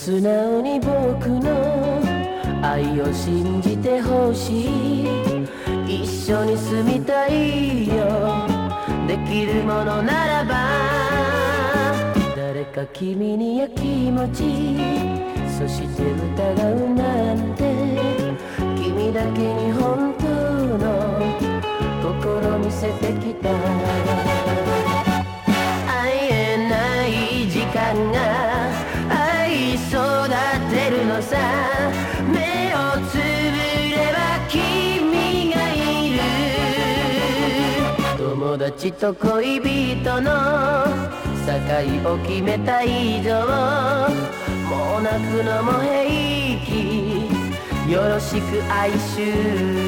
素直に僕の愛を信じてほしい。一緒に住みたいよ。できるものならば誰か君にやきもちそして疑うなんて君だけに本当の心見せてきた。会えない時間が愛育てるのさ。目をつぶれば君がいる。友達と恋人の境を決めた以上もう泣くのも平気。よろしく哀愁